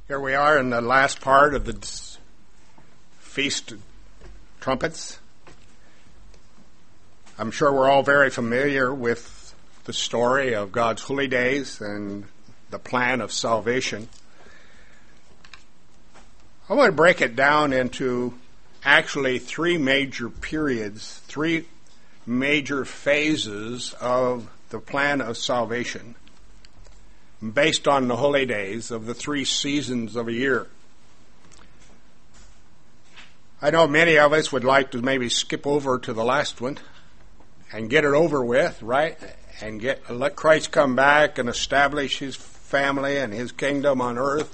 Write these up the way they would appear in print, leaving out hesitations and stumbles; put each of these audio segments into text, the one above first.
Here we are in the last part of the Feast of Trumpets. I'm sure we're all very familiar with the story of God's holy days and the plan of salvation. I want to break it down into actually three major periods, three major phases of the plan of salvation, based on the holy days of the three seasons of a year. I know many of us would like to maybe skip over to the last one and get it over with, right? And let Christ come back and establish his family and his kingdom on earth.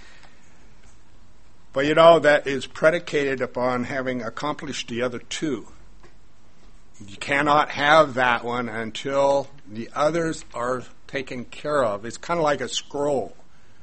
But that is predicated upon having accomplished the other two. You cannot have that one until the others are taken care of. It's kind of like a scroll.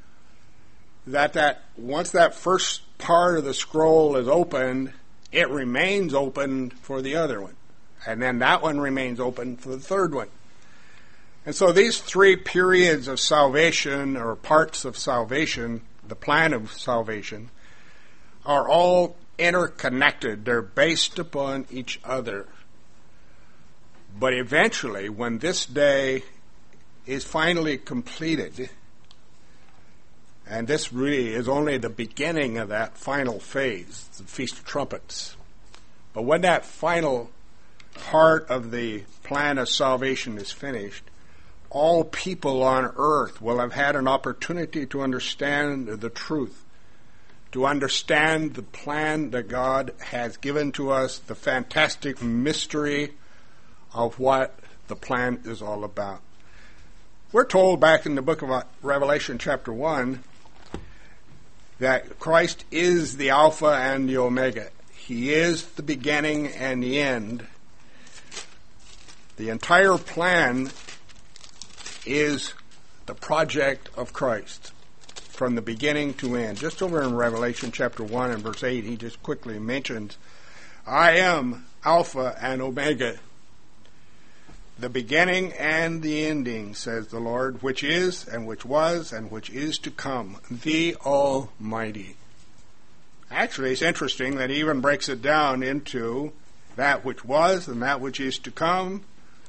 That once that first part of the scroll is opened, it remains open for the other one. And then that one remains open for the third one. And so these three periods of salvation, or parts of salvation, the plan of salvation, are all interconnected. They're based upon each other. But eventually, when this day is finally completed, and this really is only the beginning of that final phase, the Feast of Trumpets. But when that final part of the plan of salvation is finished, all people on earth will have had an opportunity to understand the truth, to understand the plan that God has given to us, the fantastic mystery of what the plan is all about. We're told back in the book of Revelation chapter 1 that Christ is the Alpha and the Omega. He is the beginning and the end. The entire plan is the project of Christ from the beginning to end. Just over in Revelation chapter 1 and verse 8, he just quickly mentions, I am Alpha and Omega, the beginning and the ending, says the Lord, which is, and which was, and which is to come, the Almighty. Actually, it's interesting that he even breaks it down into that which was and that which is to come,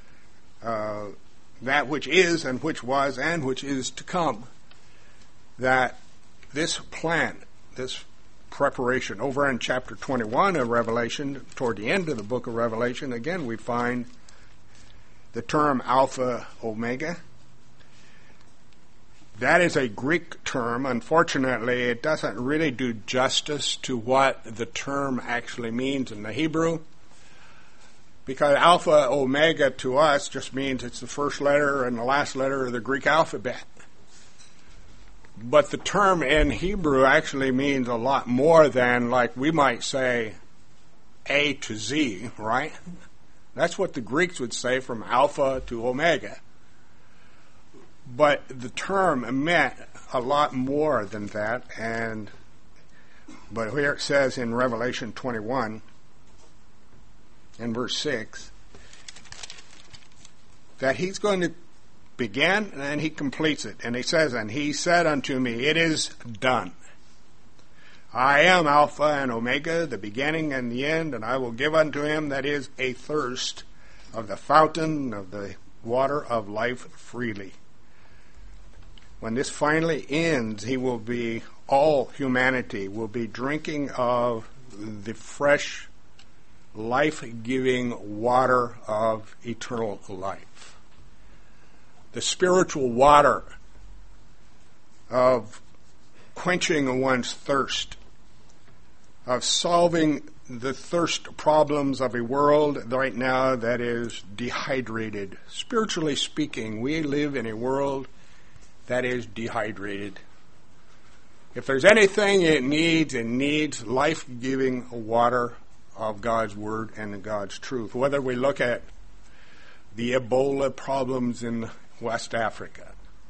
that which is and which was and which is to come. That this plan, this preparation, over in chapter 21 of Revelation, toward the end of the book of Revelation, again we find the term Alpha, Omega. That is a Greek term. Unfortunately, it doesn't really do justice to what the term actually means in the Hebrew, because Alpha, Omega to us just means it's the first letter and the last letter of the Greek alphabet. But the term in Hebrew actually means a lot more than, like we might say, A to Z, right? That's what the Greeks would say, from Alpha to Omega. But the term meant a lot more than that. But here it says in Revelation 21, in verse 6, that he's going to begin and he completes it. And he says, and he said unto me, it is done. I am Alpha and Omega, the beginning and the end, and I will give unto him that is athirst of the fountain of the water of life freely. When this finally ends, all humanity will be drinking of the fresh, life-giving water of eternal life. The spiritual water of quenching one's thirst, of solving the thirst problems of a world right now that is dehydrated. Spiritually speaking, we live in a world that is dehydrated. If there's anything it needs life-giving water of God's Word and God's truth. Whether we look at the Ebola problems in West Africa,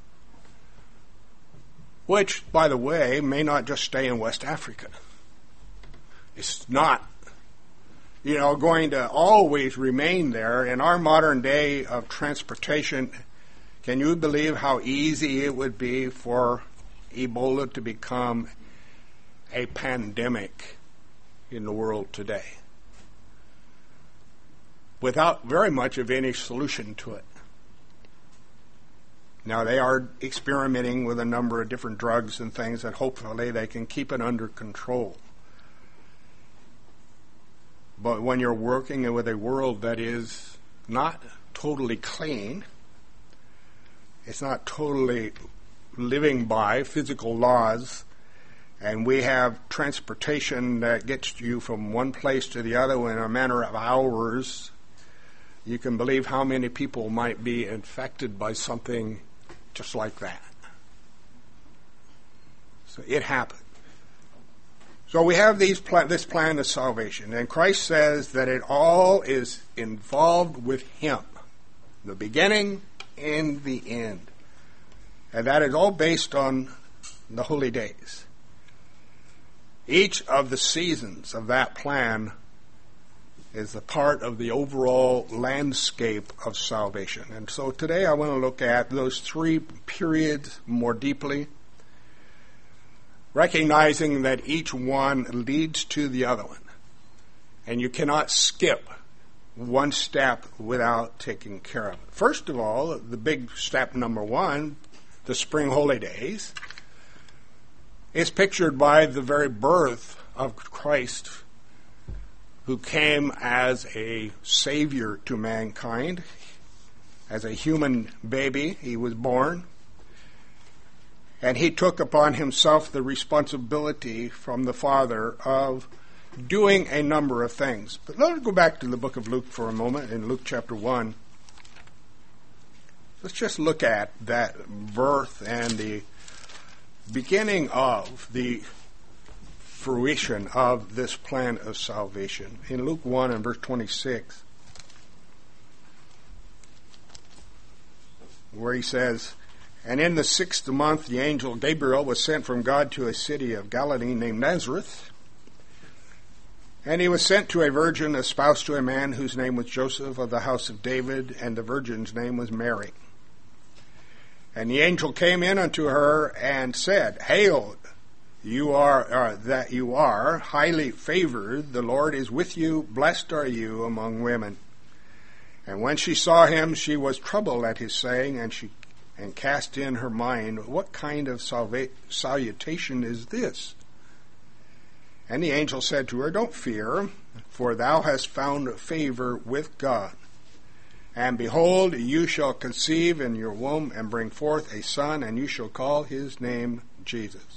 which, by the way, may not just stay in West Africa. It's not, going to always remain there. In our modern day of transportation, can you believe how easy it would be for Ebola to become a pandemic in the world today without very much of any solution to it. Now, they are experimenting with a number of different drugs and things that hopefully they can keep it under control. But when you're working with a world that is not totally clean, it's not totally living by physical laws, and we have transportation that gets you from one place to the other in a matter of hours, you can believe how many people might be infected by something just like that. So it happened. So we have this plan of salvation, and Christ says that it all is involved with Him, the beginning and the end. And that is all based on the holy days. Each of the seasons of that plan is a part of the overall landscape of salvation. And so today I want to look at those three periods more deeply, recognizing that each one leads to the other one. And you cannot skip one step without taking care of it. First of all, the big step number one, the spring holy days, is pictured by the very birth of Christ, who came as a savior to mankind. As a human baby, he was born. And he took upon himself the responsibility from the Father of doing a number of things. But let's go back to the book of Luke for a moment, in Luke chapter 1. Let's just look at that birth and the beginning of the fruition of this plan of salvation. In Luke 1 and verse 26, where he says, "And in the 6th month the angel Gabriel was sent from God to a city of Galilee named Nazareth. And he was sent to a virgin espoused to a man whose name was Joseph of the house of David, and the virgin's name was Mary. And the angel came in unto her and said, Hail, you are highly favored, the Lord is with you, blessed are you among women. And when she saw him, she was troubled at his saying, and cast in her mind, What kind of salutation is this? And the angel said to her, Don't fear, for thou hast found favor with God. And behold, you shall conceive in your womb and bring forth a son, and you shall call his name Jesus."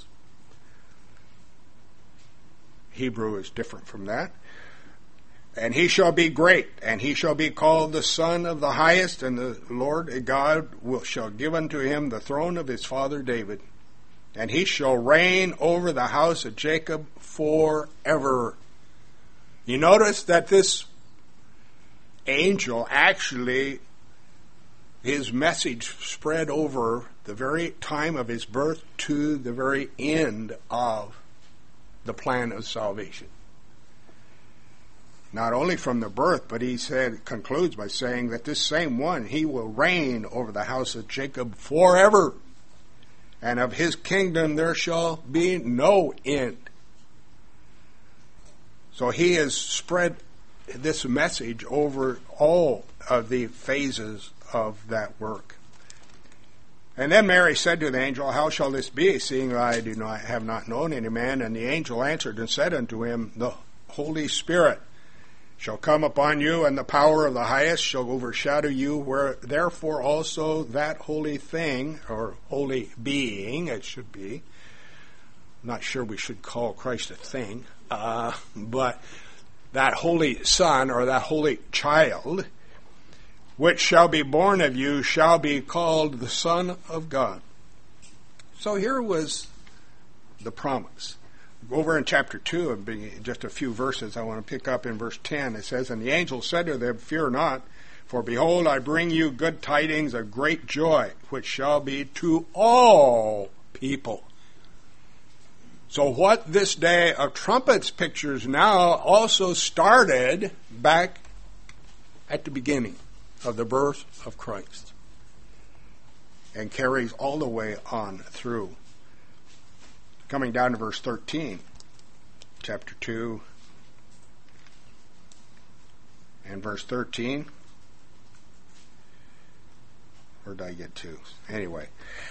Hebrew is different from that. "And he shall be great, and he shall be called the Son of the Highest, and the Lord God shall give unto him the throne of his father David. And he shall reign over the house of Jacob forever." You notice that this angel actually, his message spread over the very time of his birth to the very end of the plan of salvation. Not only from the birth, but he concludes by saying that this same one, he will reign over the house of Jacob forever, and of his kingdom there shall be no end. So he has spread this message over all of the phases of that work. "And then Mary said to the angel, How shall this be, seeing I have not known any man? And the angel answered and said unto him, The Holy Spirit shall come upon you, and the power of the highest shall overshadow you, where therefore also that holy thing," or holy being, it should be. I'm not sure we should call Christ a thing, but that holy son, or that holy child, "which shall be born of you shall be called the Son of God." So here was the promise. Over in chapter 2, just a few verses, I want to pick up in verse 10. It says, "And the angel said to them, Fear not, for behold, I bring you good tidings of great joy, which shall be to all people." So what this day of trumpets pictures now also started back at the beginning of the birth of Christ, and carries all the way on through. Coming down to verse 13, chapter 2, and verse 13. Where did I get to? Anyway,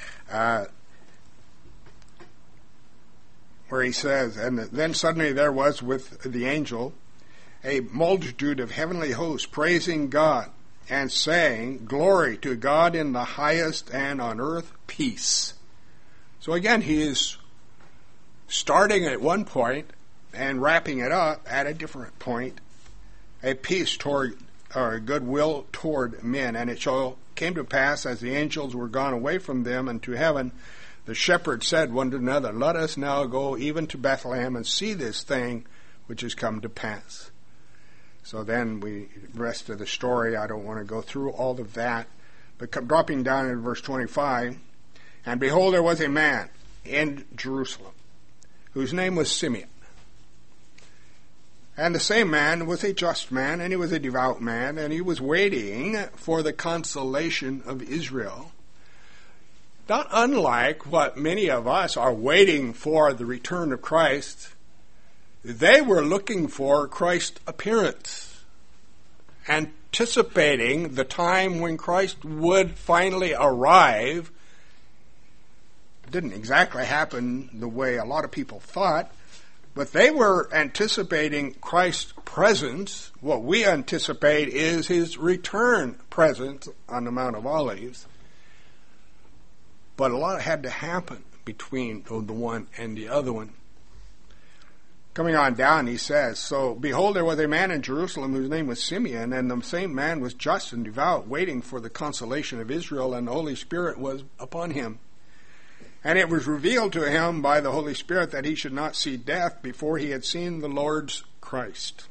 where he says, and then suddenly there was with the angel a multitude of heavenly hosts praising God and saying, Glory to God in the highest, and on earth peace. So again, he is starting at one point and wrapping it up at a different point, a peace toward, or goodwill toward men. And it came to pass, as the angels were gone away from them into heaven, the shepherds said one to another, Let us now go even to Bethlehem and see this thing which has come to pass. So then the rest of the story, I don't want to go through all of that, but dropping down in verse 25, and behold, there was a man in Jerusalem whose name was Simeon. And the same man was a just man, and he was a devout man, and he was waiting for the consolation of Israel. Not unlike what many of us are waiting for the return of Christ. They were looking for Christ's appearance, anticipating the time when Christ would finally arrive. It didn't exactly happen the way a lot of people thought, but they were anticipating Christ's presence. What we anticipate is his return presence on the Mount of Olives. But a lot had to happen between the one and the other one. Coming on down, he says, So, behold, there was a man in Jerusalem whose name was Simeon, and the same man was just and devout, waiting for the consolation of Israel, and the Holy Spirit was upon him. And it was revealed to him by the Holy Spirit that he should not see death before he had seen the Lord's Christ.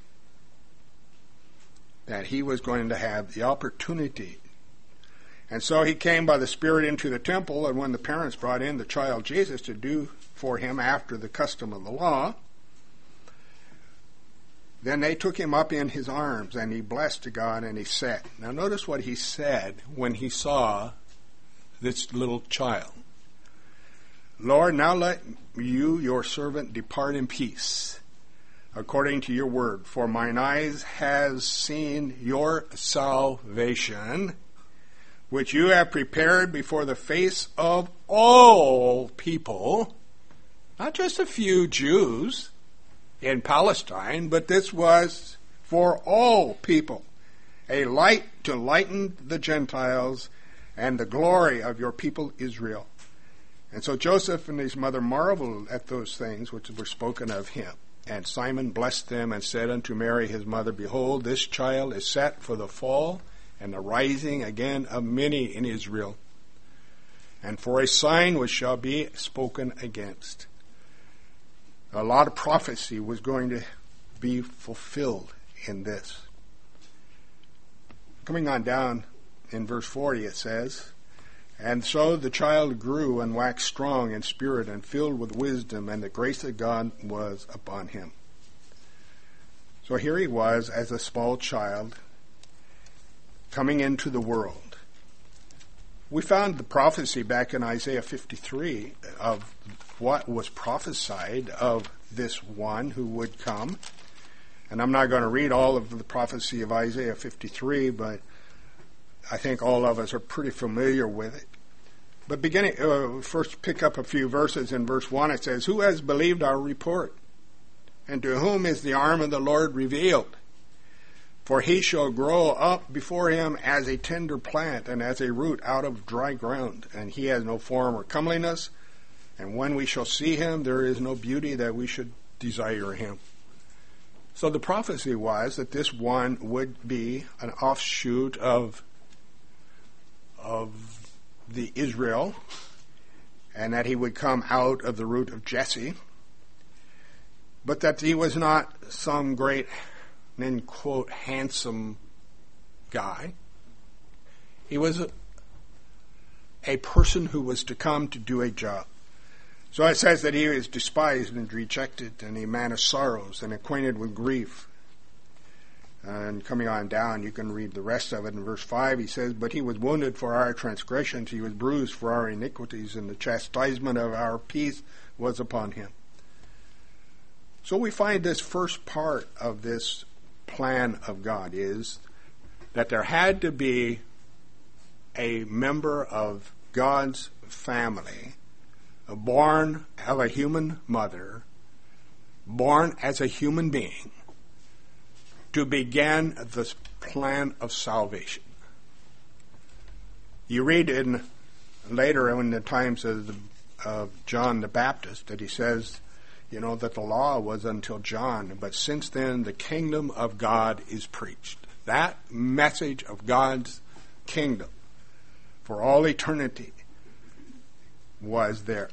That he was going to have the opportunity. And so he came by the Spirit into the temple, and when the parents brought in the child Jesus to do for him after the custom of the law, then they took him up in his arms, and he blessed God, and he said. Now notice what he said when he saw this little child. Lord, now let you, your servant, depart in peace, according to your word. For mine eyes has seen your salvation, which you have prepared before the face of all people, not just a few Jews in Palestine, but this was for all people, a light to lighten the Gentiles and the glory of your people Israel. And so Joseph and his mother marveled at those things which were spoken of him. And Simon blessed them and said unto Mary his mother, Behold, this child is set for the fall and the rising again of many in Israel, and for a sign which shall be spoken against. A lot of prophecy was going to be fulfilled in this. Coming on down in verse 40, it says, And so the child grew and waxed strong in spirit and filled with wisdom, and the grace of God was upon him. So here he was as a small child coming into the world. We found the prophecy back in Isaiah 53 of what was prophesied of this one who would come. And I'm not going to read all of the prophecy of Isaiah 53, but I think all of us are pretty familiar with it. But first pick up a few verses. In verse 1 it says, Who has believed our report? And to whom is the arm of the Lord revealed? For he shall grow up before him as a tender plant, and as a root out of dry ground. And he has no form or comeliness, and when we shall see him, there is no beauty that we should desire him. So the prophecy was that this one would be an offshoot of the Israel, and that he would come out of the root of Jesse, but that he was not some great, end quote, handsome guy. He was a person who was to come to do a job. So it says that he is despised and rejected, and a man of sorrows and acquainted with grief. And coming on down, you can read the rest of it in verse 5. He says, "But he was wounded for our transgressions, he was bruised for our iniquities, and the chastisement of our peace was upon him." So we find this first part of this plan of God is that there had to be a member of God's family, born of a human mother, born as a human being, to begin this plan of salvation. You read later in the times of John the Baptist that he says, that the law was until John, but since then the kingdom of God is preached. That message of God's kingdom for all eternity was there.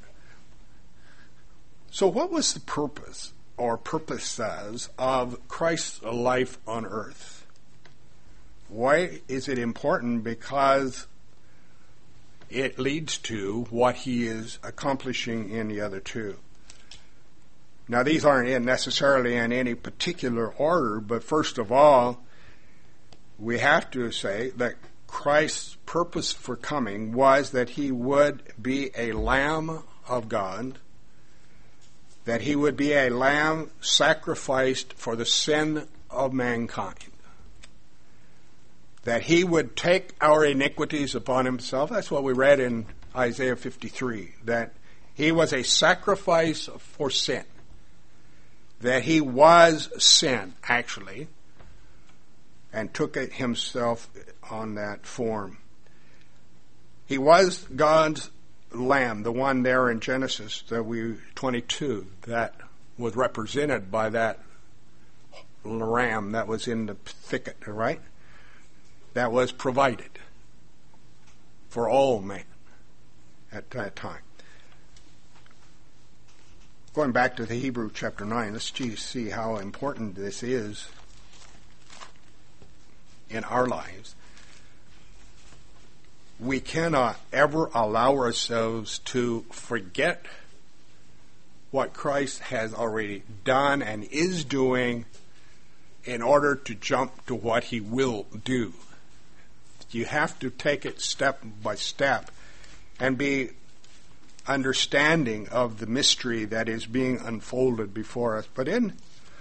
So what was the purpose or purposes of Christ's life on earth? Why is it important? Because it leads to what he is accomplishing in the other two. Now, these aren't necessarily in any particular order, but first of all, we have to say that Christ's purpose for coming was that he would be a Lamb of God, that he would be a lamb sacrificed for the sin of mankind, that he would take our iniquities upon himself. That's what we read in Isaiah 53, that he was a sacrifice for sin, that he was sin, actually, and took it himself on that form. He was God's lamb, the one there in Genesis 22 that was represented by that ram that was in the thicket, right? That was provided for all men at that time. Going back to the Hebrew chapter 9, let's see how important this is in our lives. We cannot ever allow ourselves to forget what Christ has already done and is doing in order to jump to what he will do. You have to take it step by step and be understanding of the mystery that is being unfolded before us. But in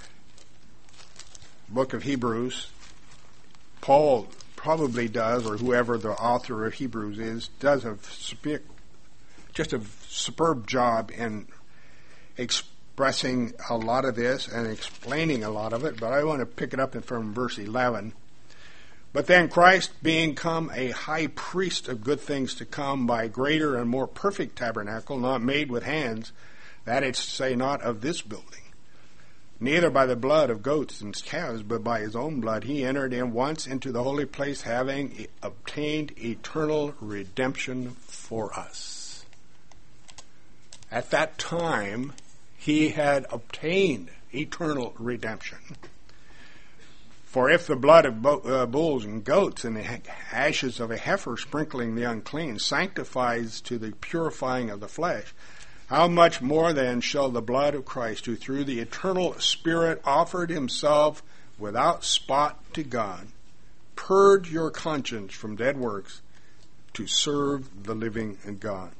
the book of Hebrews, Paul probably does, or whoever the author of Hebrews is, does just a superb job in expressing a lot of this and explaining a lot of it, but I want to pick it up from verse 11. "But then Christ, being come a high priest of good things to come by a greater and more perfect tabernacle, not made with hands, that is to say, not of this building, neither by the blood of goats and calves, but by his own blood, he entered in once into the holy place, having obtained eternal redemption for us." At that time, he had obtained eternal redemption. "For if the blood of bulls and goats and the ashes of a heifer sprinkling the unclean sanctifies to the purifying of the flesh, how much more then shall the blood of Christ, who through the eternal Spirit offered himself without spot to God, purge your conscience from dead works to serve the living God."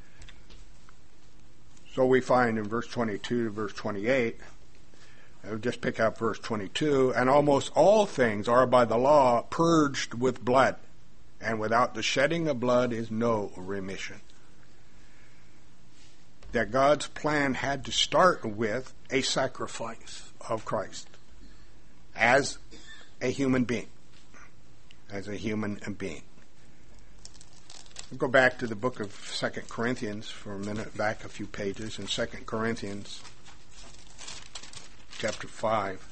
So we find in verse 22 to verse 28, I'll just pick up verse 22, "And almost all things are by the law purged with blood, and without the shedding of blood is no remission." That God's plan had to start with a sacrifice of Christ as a human being. As a human being. We'll go back to the book of 2 Corinthians for a minute, back a few pages in 2 Corinthians chapter 5.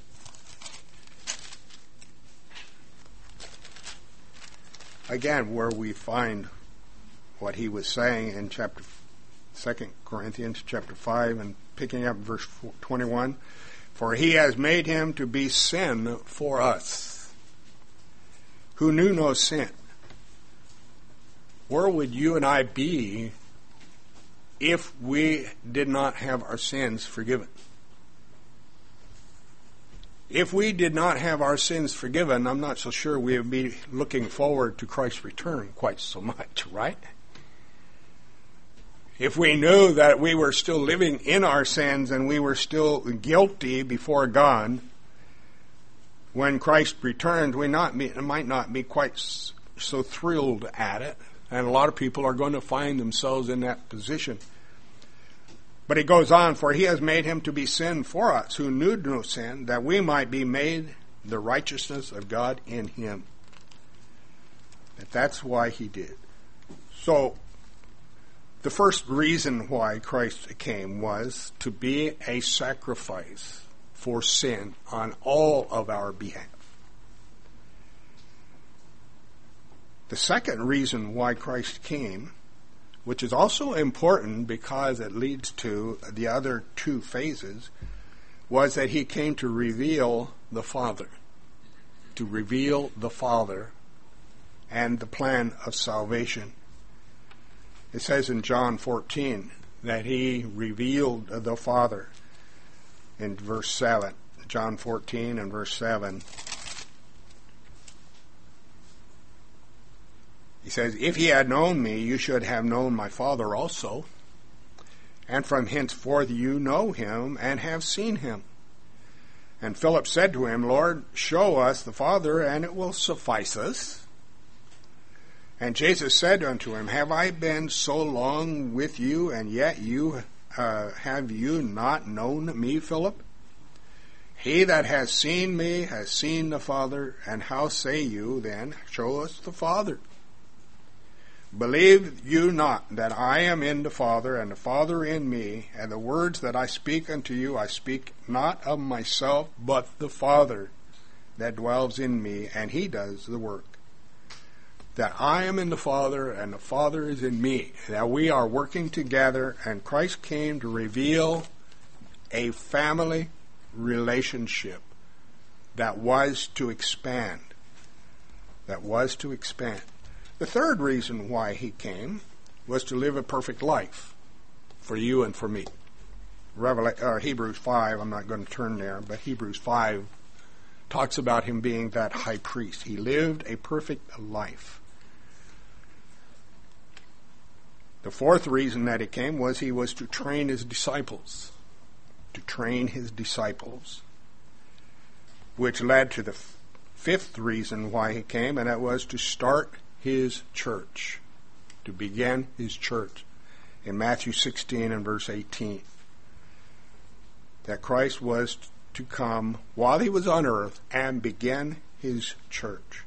Again, where we find what he was saying in 2 Corinthians chapter 5 and picking up verse 21. "For he has made him to be sin for us, who knew no sin." Where would you and I be if we did not have our sins forgiven? If we did not have our sins forgiven, I'm not so sure we would be looking forward to Christ's return quite so much, right? If we knew that we were still living in our sins and we were still guilty before God, when Christ returns, we might not be quite so thrilled at it. And a lot of people are going to find themselves in that position. But he goes on, for he has made him to be sin for us, who knew no sin, that we might be made the righteousness of God in him. That's why he did. So, the first reason why Christ came was to be a sacrifice for sin on all of our behalf. The second reason why Christ came, which is also important because it leads to the other two phases, was that he came to reveal the Father. To reveal the Father and the plan of salvation. It says in John 14 that he revealed the Father in verse 7. John 14 and verse 7. He says, if ye had known me, you should have known my Father also. And from henceforth you know him and have seen him. And Philip said to him, Lord, show us the Father, and it will suffice us. And Jesus said unto him, have I been so long with you, and yet have you not known me, Philip? He that has seen me has seen the Father, and how say you then, show us the Father? Believe you not that I am in the Father, and the Father in me, and the words that I speak unto you, I speak not of myself, but the Father that dwells in me, and he does the work. That I am in the Father, and the Father is in me, that we are working together, and Christ came to reveal a family relationship that was to expand. The third reason why he came was to live a perfect life for you and for me. Hebrews 5, I'm not going to turn there, but Hebrews 5 talks about him being that high priest. He lived a perfect life. The fourth reason that he came was he was to train his disciples. Which led to the fifth reason why he came, and that was to start his church, to begin his church. In Matthew 16 and verse 18, that Christ was to come while he was on earth and begin his church.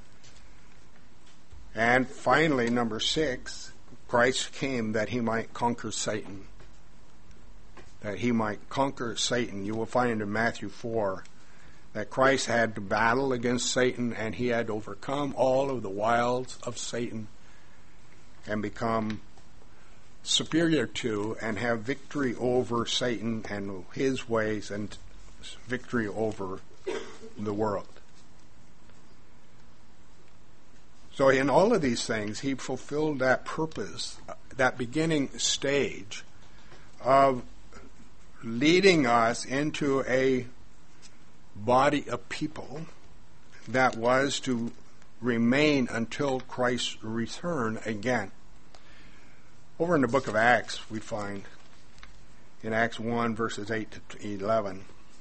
And finally, number 6, Christ came that he might conquer Satan. You will find in Matthew 4 that Christ had to battle against Satan, and he had to overcome all of the wiles of Satan and become superior to and have victory over Satan and his ways and victory over the world. So in all of these things, he fulfilled that purpose, that beginning stage of leading us into a body of people that was to remain until Christ's return again. Over in the book of Acts, we find in Acts 1, verses 8 to 11,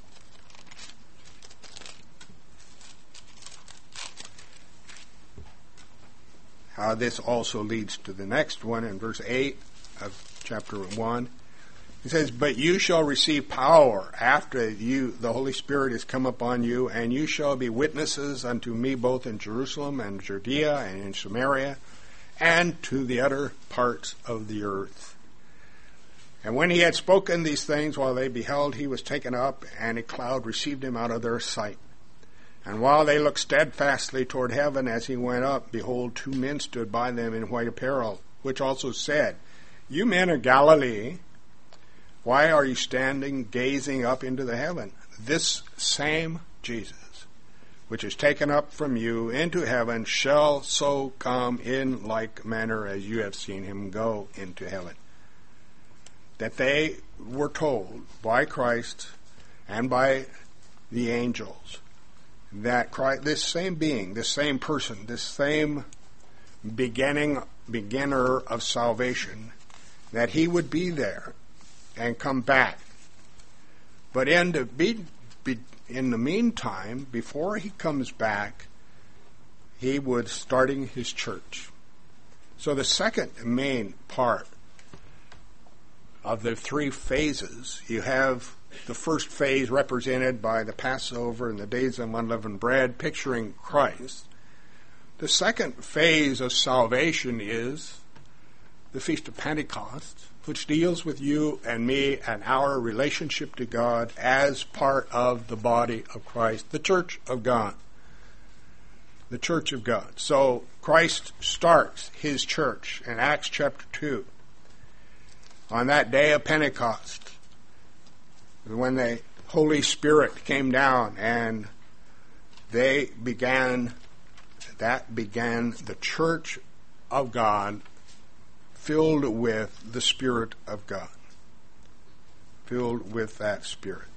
how this also leads to the next one in verse 8 of chapter 1. It says, but you shall receive power after the Holy Spirit has come upon you, and you shall be witnesses unto me both in Jerusalem and Judea and in Samaria and to the other parts of the earth. And when he had spoken these things, while they beheld, he was taken up, and a cloud received him out of their sight. And while they looked steadfastly toward heaven as he went up, behold, 2 men stood by them in white apparel, which also said, you men of Galilee, why are you standing gazing up into the heaven? This same Jesus, which is taken up from you into heaven, shall so come in like manner as you have seen him go into heaven. That they were told by Christ and by the angels that Christ, this same being, this same person, this same beginner of salvation, that he would be there and come back. But in the meantime, before he comes back, he was starting his church. So the second main part of the three phases, you have the first phase represented by the Passover and the days of unleavened bread, picturing Christ. The second phase of salvation is the Feast of Pentecost, which deals with you and me and our relationship to God as part of the body of Christ, the Church of God. The Church of God. So Christ starts his church in Acts chapter 2. On that day of Pentecost, when the Holy Spirit came down and that began the Church of God filled with the Spirit of God. Filled with that Spirit.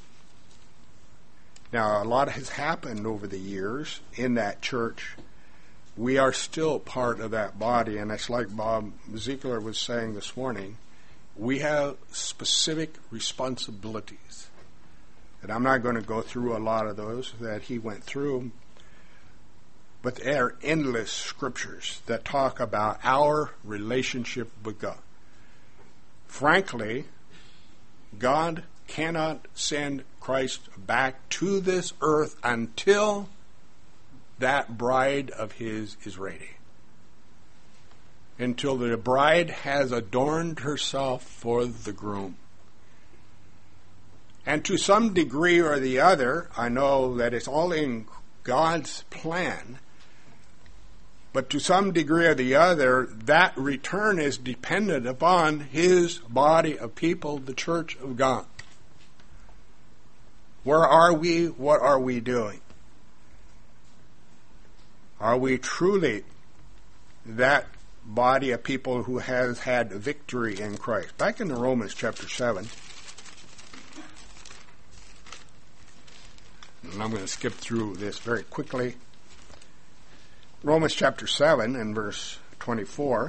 Now, a lot has happened over the years in that church. We are still part of that body, and it's like Bob Ziegler was saying this morning, we have specific responsibilities. And I'm not going to go through a lot of those that he went through, but there are endless scriptures that talk about our relationship with God. Frankly, God cannot send Christ back to this earth until that bride of his is ready. Until the bride has adorned herself for the groom. And to some degree or the other, I know that it's all in God's plan, but to some degree or the other, that return is dependent upon his body of people, the Church of God. Where are we? What are we doing? Are we truly that body of people who has had victory in Christ? Back in Romans chapter 7, and I'm going to skip through this very quickly. Romans chapter 7 and verse 24,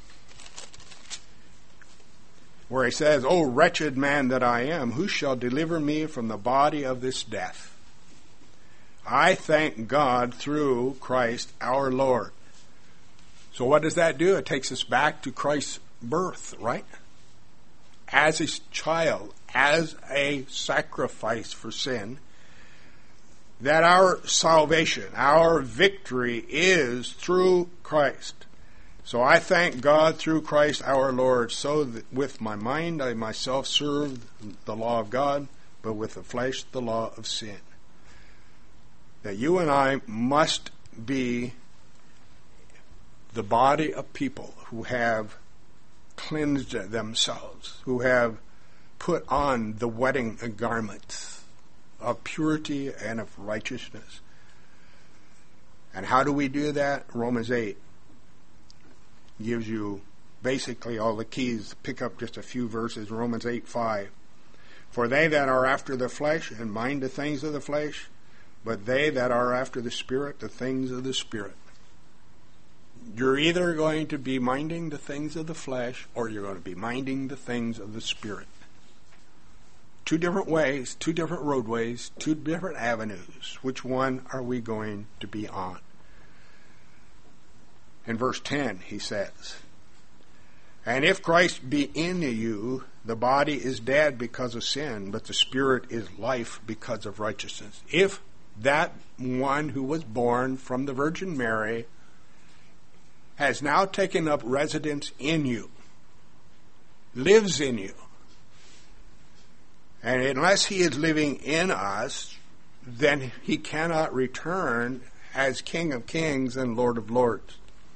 where he says, "O wretched man that I am, who shall deliver me from the body of this death? I thank God through Christ our Lord." So what does that do? It takes us back to Christ's birth, right? As his child, as a sacrifice for sin, that our salvation, our victory is through Christ. So I thank God through Christ our Lord, so that with my mind I myself serve the law of God, but with the flesh the law of sin. That you and I must be the body of people who have cleansed themselves, who have put on the wedding garments of purity and of righteousness. And how do we do that? Romans 8 gives you basically all the keys. Pick up just a few verses. Romans 8:5. "For they that are after the flesh and mind the things of the flesh, but they that are after the Spirit, the things of the Spirit." You're either going to be minding the things of the flesh or you're going to be minding the things of the Spirit. Two different ways, two different roadways, two different avenues. Which one are we going to be on? In verse 10, he says, "And if Christ be in you, the body is dead because of sin, but the Spirit is life because of righteousness." If that one who was born from the Virgin Mary has now taken up residence in you, lives in you, and unless he is living in us, then he cannot return as King of Kings and Lord of Lords.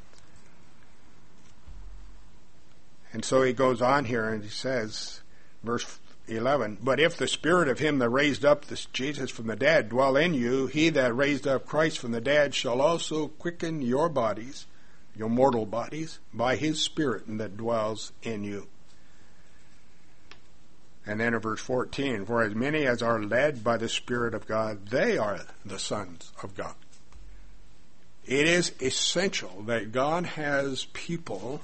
And so he goes on here and he says, verse 11, "But if the Spirit of him that raised up this Jesus from the dead dwell in you, he that raised up Christ from the dead shall also quicken your bodies, your mortal bodies, by his Spirit that dwells in you." And then in verse 14, for as many as are led by the Spirit of God, they are the sons of God. It is essential that God has people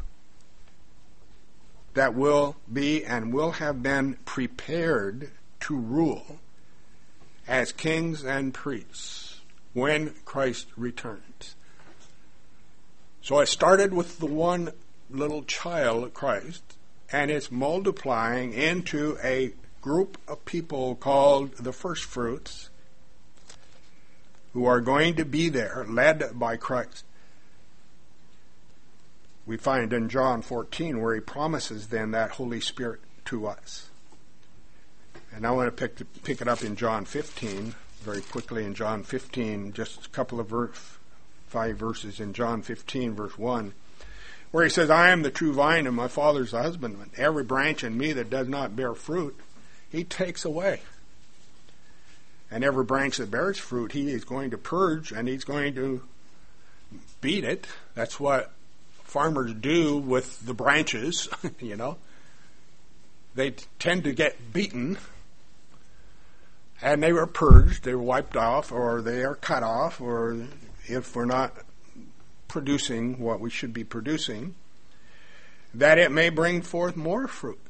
that will be and will have been prepared to rule as kings and priests when Christ returns. So it started with the one little child, Christ, and it's multiplying into a group of people called the first fruits who are going to be there, led by Christ. We find in John 14 where he promises then that Holy Spirit to us. And I want to pick it up in John 15, very quickly in John 15, just a couple of 5 verses in John 15, verse 1. Where he says, I am the true vine and my Father's the husbandman. Every branch in me that does not bear fruit, he takes away. And every branch that bears fruit, he is going to purge and he's going to beat it. That's what farmers do with the branches, you know. They tend to get beaten and they were purged, they were wiped off, or they are cut off, or if we're not producing what we should be producing, that it may bring forth more fruit.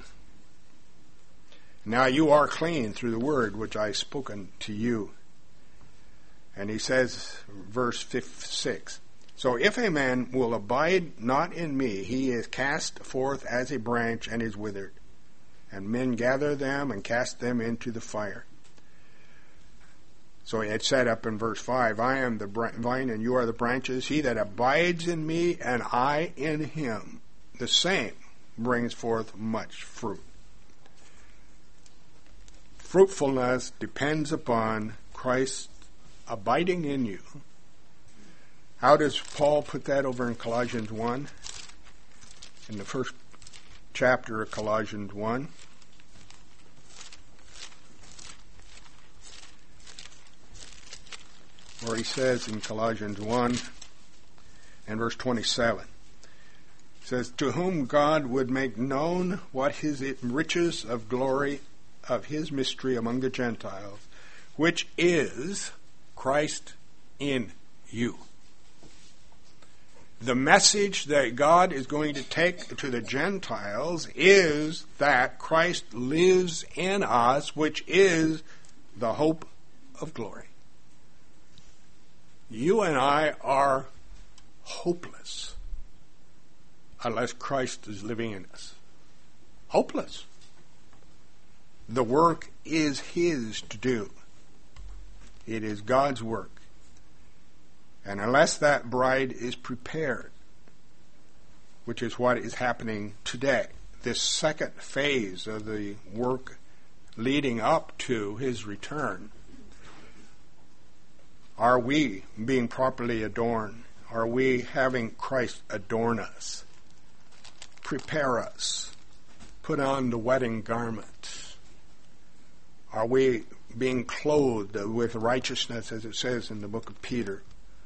Now you are clean through the word which I have spoken to you. And he says, verse 6, so if a man will abide not in me, he is cast forth as a branch and is withered. And men gather them and cast them into the fire. So it said up in verse 5, I am the vine and you are the branches. He that abides in me and I in him, the same brings forth much fruit. Fruitfulness depends upon Christ abiding in you. How does Paul put that over in Colossians 1? In the first chapter of Colossians 1. Where he says in Colossians 1 and verse 27, it says, to whom God would make known what his riches of glory of his mystery among the Gentiles, which is Christ in you. The message that God is going to take to the Gentiles is that Christ lives in us, which is the hope of glory. You and I are hopeless unless Christ is living in us. Hopeless. The work is his to do. It is God's work. And unless that bride is prepared, which is what is happening today, this second phase of the work leading up to his return, are we being properly adorned? Are we having Christ adorn us? Prepare us. Put on the wedding garment. Are we being clothed with righteousness, as it says in the book of Peter?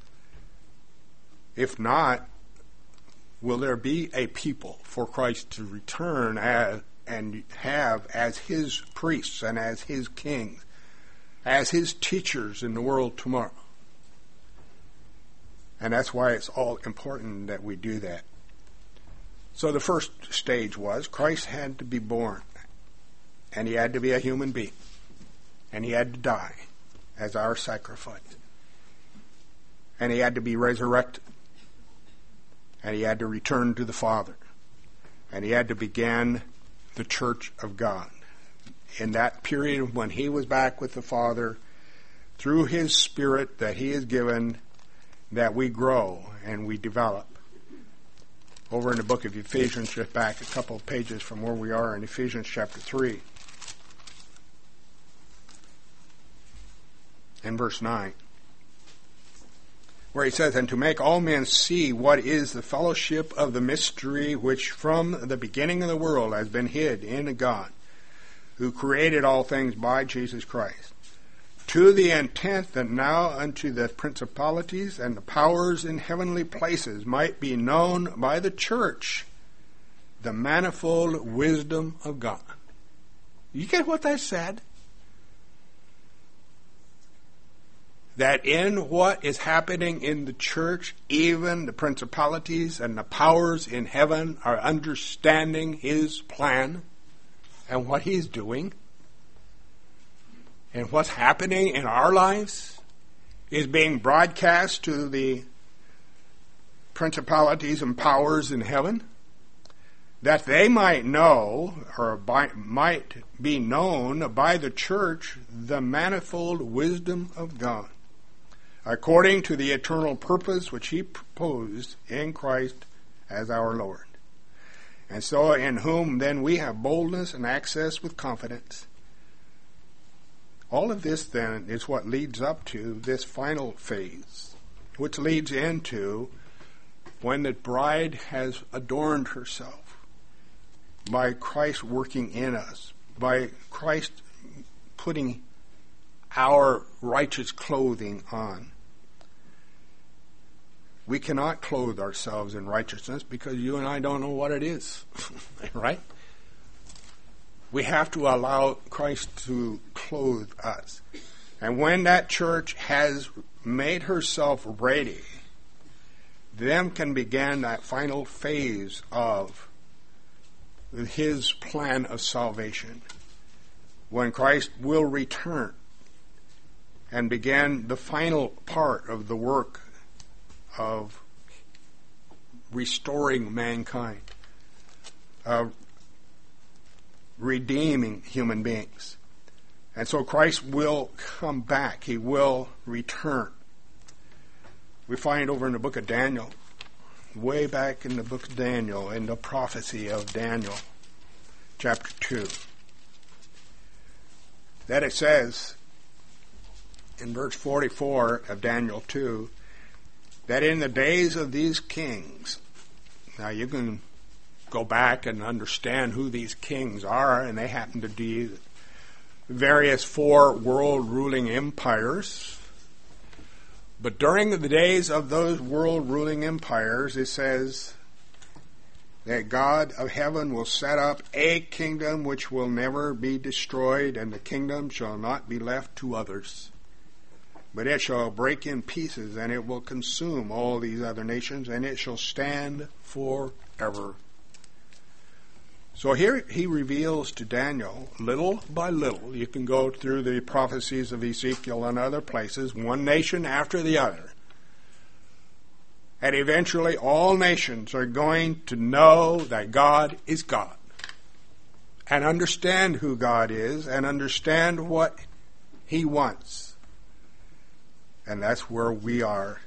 If not, will there be a people for Christ to return and have as his priests and as his kings, as his teachers in the world tomorrow? And that's why it's all important that we do that. So the first stage was Christ had to be born, and he had to be a human being, and he had to die as our sacrifice, and he had to be resurrected, and he had to return to the Father, and he had to begin the church of God. In that period when he was back with the Father, through his Spirit that he has given, that we grow and we develop. Over in the book of Ephesians, just back a couple of pages from where we are in Ephesians chapter 3 and verse 9, where he says, and to make all men see what is the fellowship of the mystery which from the beginning of the world has been hid in God, who created all things by Jesus Christ, to the intent that now unto the principalities and the powers in heavenly places might be known by the church the manifold wisdom of God. You get what I said? That in what is happening in the church, even the principalities and the powers in heaven are understanding His plan and what He's doing. And what's happening in our lives is being broadcast to the principalities and powers in heaven, that they might know, or might be known by the church, the manifold wisdom of God, according to the eternal purpose which He proposed in Christ as our Lord. And so in whom then we have boldness and access with confidence. All of this then is what leads up to this final phase, which leads into when the bride has adorned herself by Christ working in us, by Christ putting our righteous clothing on. We cannot clothe ourselves in righteousness because you and I don't know what it is, right? We have to allow Christ to clothe us. And when that church has made herself ready, then can begin that final phase of His plan of salvation, when Christ will return and begin the final part of the work of restoring mankind, of redeeming human beings. And so Christ will come back. He will return. We find over in the book of Daniel, way back in the book of Daniel, in the prophecy of Daniel, chapter 2, that it says in verse 44 of Daniel 2, that in the days of these kings, now you can go back and understand who these kings are, and they happen to be various 4 world ruling empires. But during the days of those world ruling empires, it says that God of heaven will set up a kingdom which will never be destroyed, and the kingdom shall not be left to others. But it shall break in pieces, and it will consume all these other nations, and it shall stand forever. So here he reveals to Daniel, little by little, you can go through the prophecies of Ezekiel and other places, one nation after the other. And eventually all nations are going to know that God is God, and understand who God is, and understand what He wants. And that's where we are.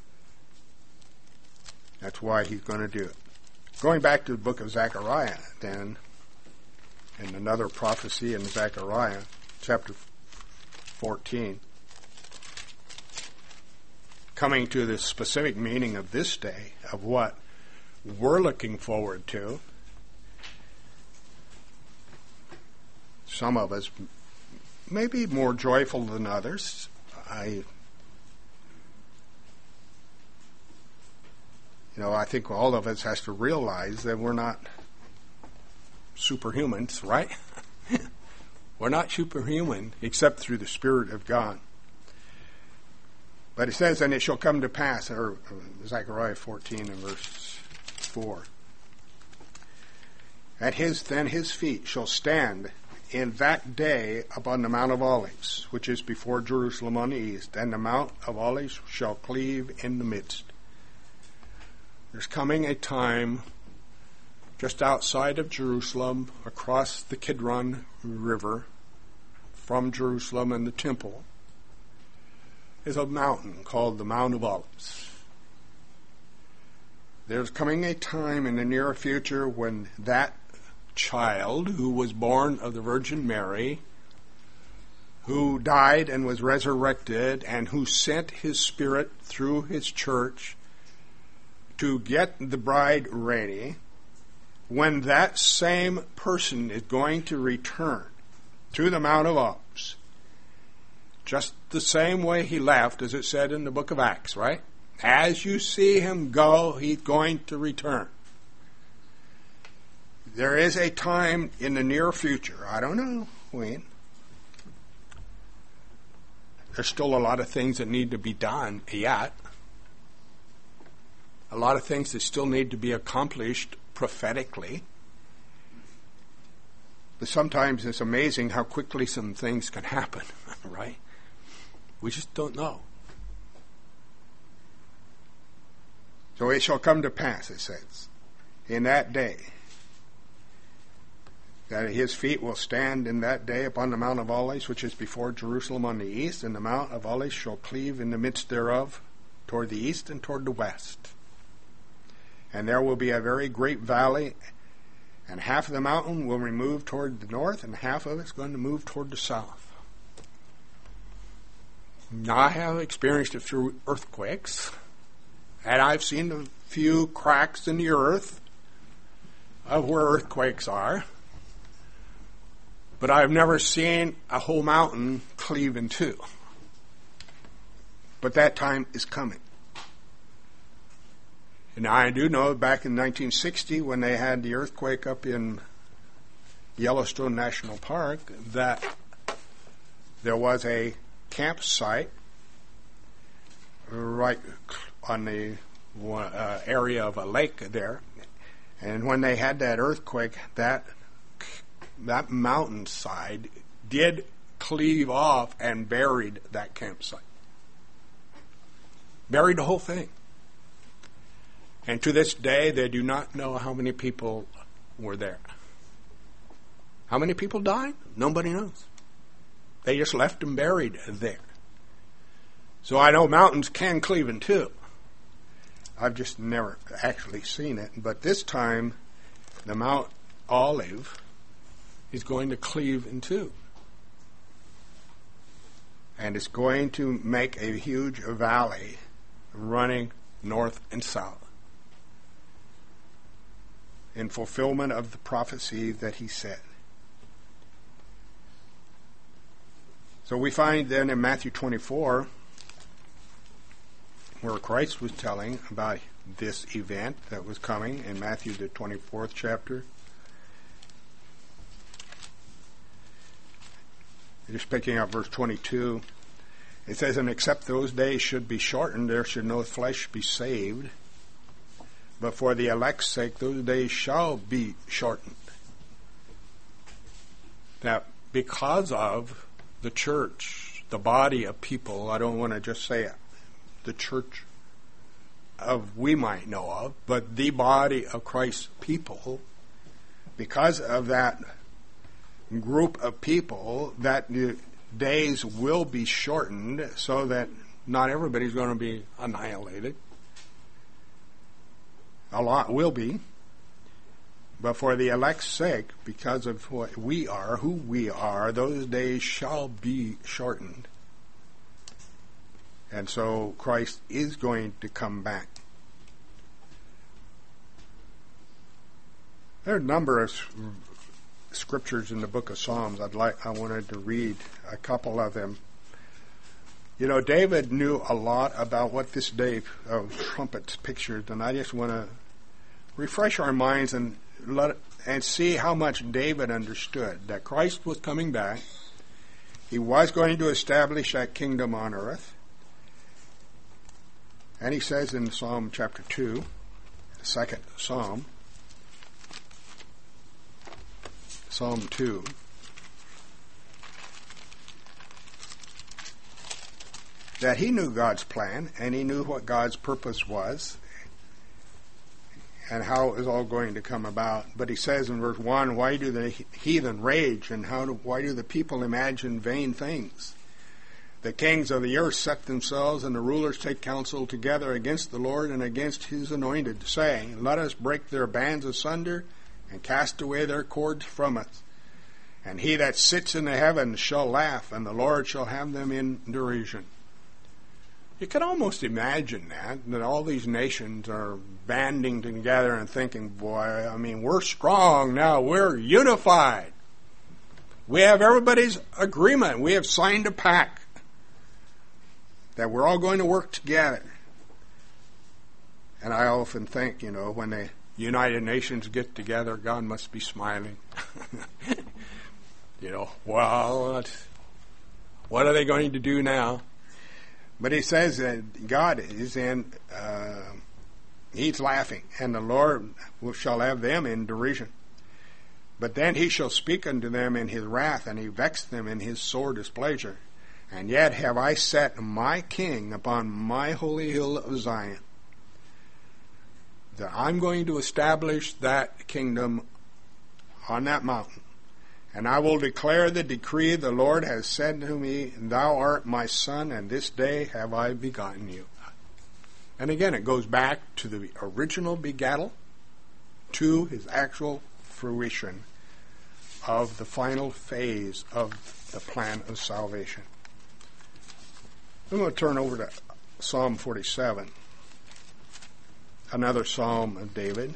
That's why He's going to do it. Going back to the book of Zechariah, then, in another prophecy in Zechariah, chapter 14, coming to the specific meaning of this day, of what we're looking forward to. Some of us may be more joyful than others. I think all of us has to realize that we're not superhumans, right? We're not superhuman except through the Spirit of God. But it says, and it shall come to pass, or Zechariah 14 and verse 4, at his feet shall stand in that day upon the Mount of Olives, which is before Jerusalem on the east, and the Mount of Olives shall cleave in the midst. There's coming a time just outside of Jerusalem, across the Kidron River, from Jerusalem and the temple, is a mountain called the Mount of Olives. There's coming a time in the near future when that child who was born of the Virgin Mary, who died and was resurrected, and who sent His Spirit through His church to get the bride ready, when that same person is going to return to the Mount of Olives, just the same way he left, as it said in the book of Acts, right? As you see him go, he's going to return. There is a time in the near future, I don't know between. There's still a lot of things that need to be done yet. A lot of things that still need to be accomplished prophetically. But sometimes it's amazing how quickly some things can happen, right? We just don't know. So it shall come to pass, it says, in that day, that his feet will stand in that day upon the Mount of Olives, which is before Jerusalem on the east, and the Mount of Olives shall cleave in the midst thereof toward the east and toward the west. And there will be a very great valley, and half of the mountain will remove toward the north, and half of it's going to move toward the south. Now, I have experienced it through earthquakes, and I've seen a few cracks in the earth of where earthquakes are, but I've never seen a whole mountain cleave in two. But that time is coming. And I do know back in 1960 when they had the earthquake up in Yellowstone National Park that there was a campsite right on the area of a lake there. And when they had that earthquake, that mountainside did cleave off and buried that campsite. Buried the whole thing. And to this day, they do not know how many people were there. How many people died? Nobody knows. They just left them buried there. So I know mountains can cleave in two. I've just never actually seen it. But this time, the Mount Olive is going to cleave in two. And it's going to make a huge valley running north and south in fulfillment of the prophecy that he said. So we find then in Matthew 24, where Christ was telling about this event that was coming in Matthew the 24th chapter. Just picking up verse 22, it says, "And except those days should be shortened, there should no flesh be saved. But for the elect's sake, those days shall be shortened." Now, because of the church, the body of people, I don't want to just say the church of we might know of, but the body of Christ's people, because of that group of people, that the days will be shortened so that not everybody's going to be annihilated. A lot will be. But for the elect's sake, because of what we are, who we are, those days shall be shortened. And so Christ is going to come back. There are a number of scriptures in the book of Psalms I wanted to read a couple of them. You know, David knew a lot about what this day of trumpets pictured, and I just want to refresh our minds and see how much David understood that Christ was coming back. He was going to establish that kingdom on earth. And he says in Psalm chapter 2, the second Psalm, Psalm 2, that he knew God's plan and he knew what God's purpose was and how it was all going to come about. But he says in verse 1, "Why do the heathen rage, and why do the people imagine vain things? The kings of the earth set themselves, and the rulers take counsel together against the Lord and against his anointed, saying, Let us break their bands asunder and cast away their cords from us. And he that sits in the heavens shall laugh, and the Lord shall have them in derision." You can almost imagine that all these nations are banding together and thinking, boy, I mean, we're strong now. We're unified. We have everybody's agreement. We have signed a pact that we're all going to work together. And I often think, when the United Nations get together, God must be smiling. Well, what are they going to do now? But he says that God is he's laughing, and the Lord shall have them in derision. But then he shall speak unto them in his wrath, and he vexed them in his sore displeasure. And yet have I set my king upon my holy hill of Zion. That I'm going to establish that kingdom on that mountain. And I will declare the decree the Lord has said to me, Thou art my son, and this day have I begotten you. And again, it goes back to the original begattal, to his actual fruition of the final phase of the plan of salvation. I'm going to turn over to Psalm 47, another psalm of David.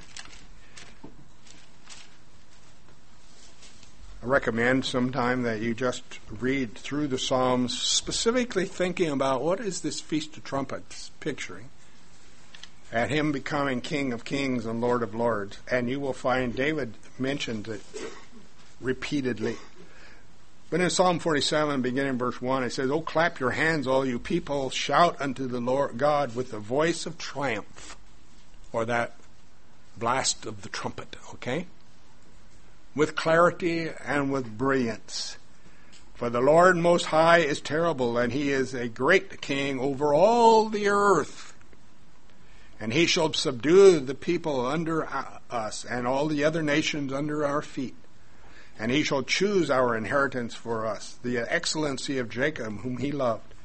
I recommend sometime that you just read through the Psalms, specifically thinking about what is this Feast of Trumpets picturing, at him becoming King of Kings and Lord of Lords. And you will find David mentioned it repeatedly. But in Psalm 47, beginning in verse 1, it says, "O clap your hands, all you people, shout unto the Lord God with the voice of triumph," or that blast of the trumpet, okay? "With clarity and with brilliance. For the Lord Most High is terrible, and he is a great king over all the earth. And he shall subdue the people under us, and all the other nations under our feet. And he shall choose our inheritance for us, the excellency of Jacob, whom he loved.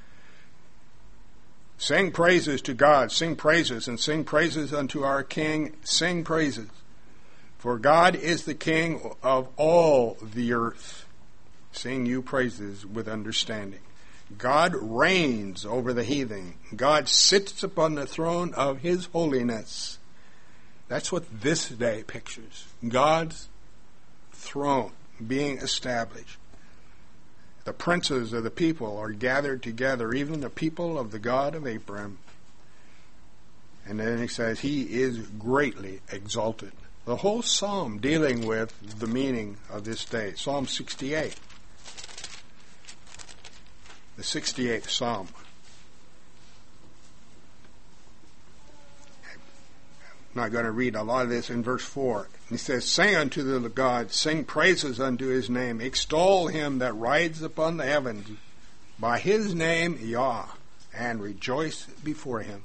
Sing praises to God, sing praises, and sing praises unto our King, sing praises. For God is the King of all the earth. Sing you praises with understanding. God reigns over the heathen. God sits upon the throne of his holiness." That's what this day pictures. God's throne being established. The princes of the people are gathered together, even the people of the God of Abraham. And then he says, he is greatly exalted. The whole psalm dealing with the meaning of this day. Psalm 68. The 68th Psalm. I'm not going to read a lot of this in verse 4. He says, "Sing unto the God, sing praises unto his name, extol him that rides upon the heavens, by his name, Yah, and rejoice before him."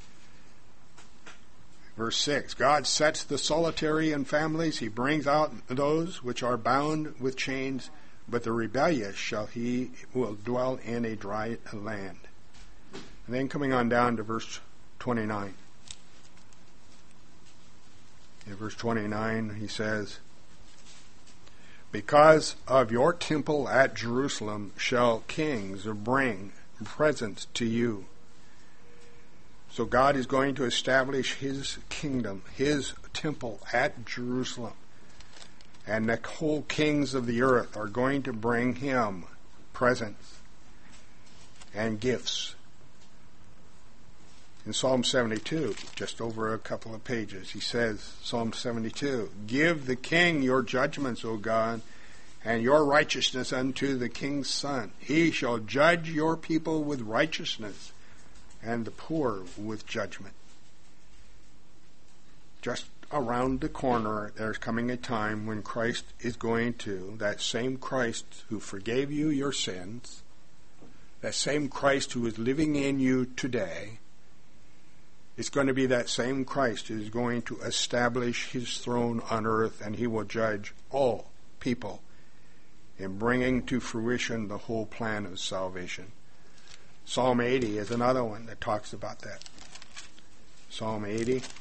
Verse 6, "God sets the solitary in families, he brings out those which are bound with chains, but the rebellious will dwell in a dry land." And then coming on down to verse 29. In verse 29, he says, "Because of your temple at Jerusalem shall kings bring presents to you." So God is going to establish his kingdom, his temple at Jerusalem. And the whole kings of the earth are going to bring him presents and gifts. In Psalm 72, just over a couple of pages, he says, Psalm 72, "Give the king your judgments, O God, and your righteousness unto the king's son. He shall judge your people with righteousness, and the poor with judgment." Just around the corner, there's coming a time when Christ is going to, that same Christ who forgave you your sins, that same Christ who is living in you today, it's going to be that same Christ who is going to establish his throne on earth, and he will judge all people in bringing to fruition the whole plan of salvation. Psalm 80 is another one that talks about that. Psalm 80. It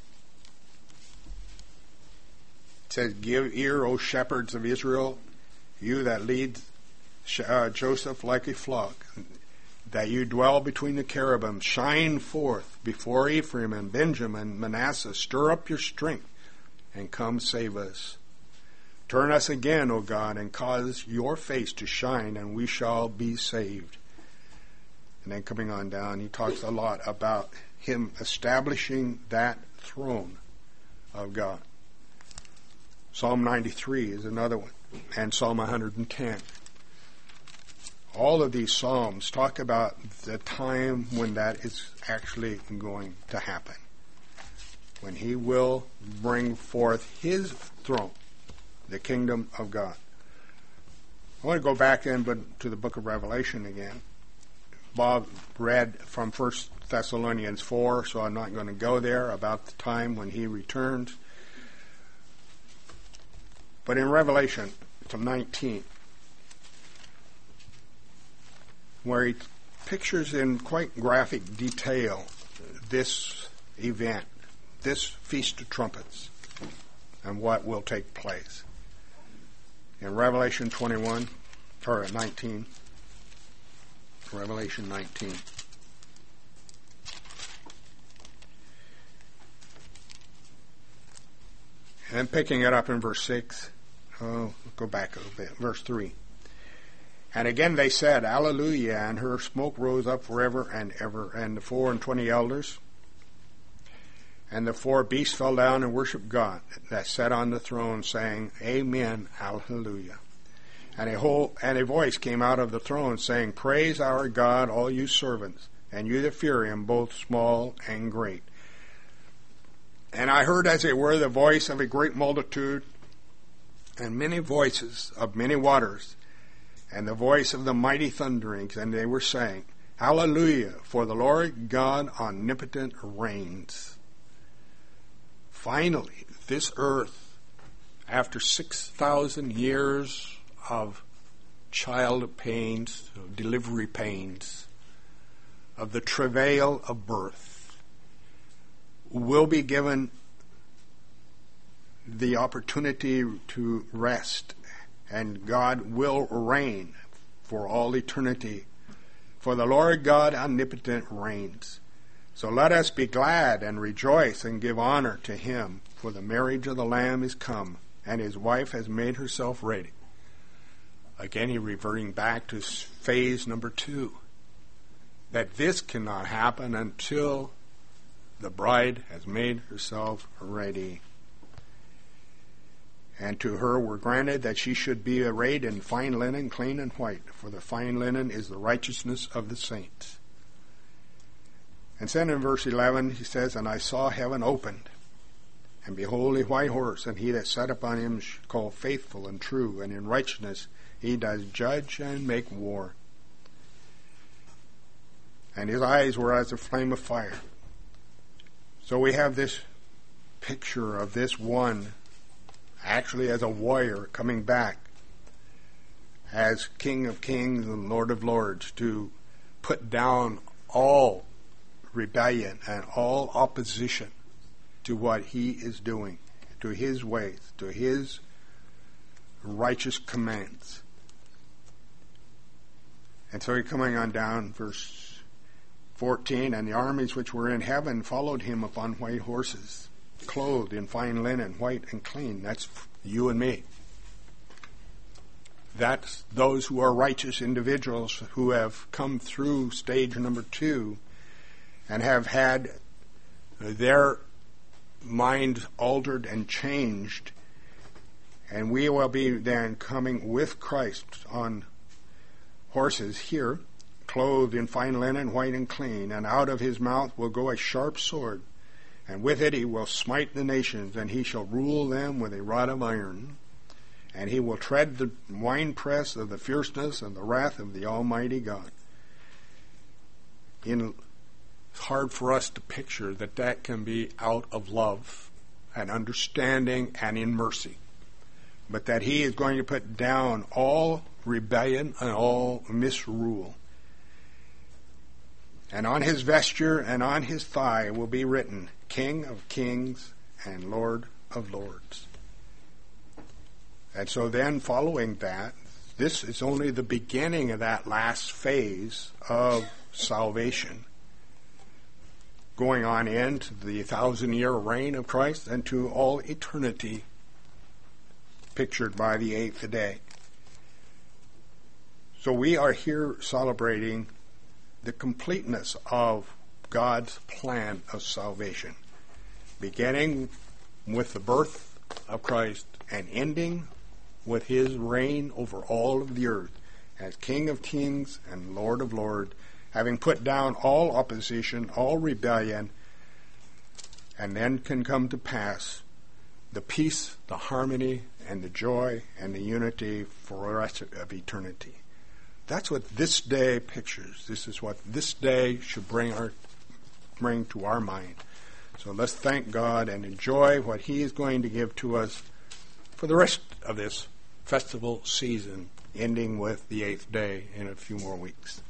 says, "Give ear, O shepherds of Israel, you that lead Joseph like a flock, that you dwell between the cherubim. Shine forth before Ephraim and Benjamin, Manasseh. Stir up your strength, and come save us. Turn us again, O God, and cause your face to shine, and we shall be saved." And then coming on down, he talks a lot about him establishing that throne of God. Psalm 93 is another one. and Psalm 110. All of these Psalms talk about the time when that is actually going to happen, when he will bring forth his throne, the kingdom of God. I want to go back to the book of Revelation again. Bob read from 1 Thessalonians 4, so I'm not going to go there, about the time when he returns. But in Revelation 19, where he pictures in quite graphic detail this event, this Feast of Trumpets, and what will take place. In Revelation 19, Revelation 19. And picking it up in verse 6, go back a little bit, verse 3. And again they said, Alleluia, and her smoke rose up forever and ever. And the 24 elders and the 4 beasts fell down and worshipped God that sat on the throne, saying, Amen, Alleluia. And a voice came out of the throne, saying, Praise our God, all you servants, and you that fear him, both small and great. And I heard, as it were, the voice of a great multitude, and many voices of many waters, and the voice of the mighty thunderings, and they were saying, Hallelujah, for the Lord God omnipotent reigns. Finally, this earth, after 6,000 years of child pains, of delivery pains, of the travail of birth, will be given the opportunity to rest, and God will reign for all eternity. For the Lord God omnipotent reigns. So let us be glad and rejoice and give honor to him, for the marriage of the Lamb is come, and his wife has made herself ready. Again, he's reverting back to phase number 2, that this cannot happen until the bride has made herself ready. And to her were granted that she should be arrayed in fine linen, clean and white, for the fine linen is the righteousness of the saints. And then in verse 11 he says, And I saw heaven opened, and behold a white horse, and he that sat upon him is called Faithful and True, and in righteousness he does judge and make war. And his eyes were as a flame of fire. So we have this picture of this one actually as a warrior coming back as King of Kings and Lord of Lords to put down all rebellion and all opposition to what he is doing, to his ways, to his righteous commands. And so he's coming on down, verse 14, And the armies which were in heaven followed him upon white horses, clothed in fine linen, white and clean. That's you and me. That's those who are righteous individuals who have come through stage number 2 and have had their mind altered and changed. And we will be then coming with Christ on horses here, clothed in fine linen, white and clean, and out of his mouth will go a sharp sword, and with it he will smite the nations, and he shall rule them with a rod of iron, and he will tread the winepress of the fierceness and the wrath of the Almighty God. It's hard for us to picture that can be out of love and understanding and in mercy, but that he is going to put down all rebellion and all misrule. And on his vesture and on his thigh will be written, King of Kings and Lord of Lords. And so then following that, this is only the beginning of that last phase of salvation, going on into the 1,000-year reign of Christ and to all eternity, pictured by the 8th day. So we are here celebrating the completeness of God's plan of salvation, beginning with the birth of Christ and ending with his reign over all of the earth as King of kings and Lord of lords, having put down all opposition, all rebellion, and then can come to pass the peace, the harmony, and the joy, and the unity for the rest of eternity. That's what this day pictures. This is what this day should bring to our mind. So let's thank God and enjoy what he is going to give to us for the rest of this festival season, ending with the 8th day in a few more weeks.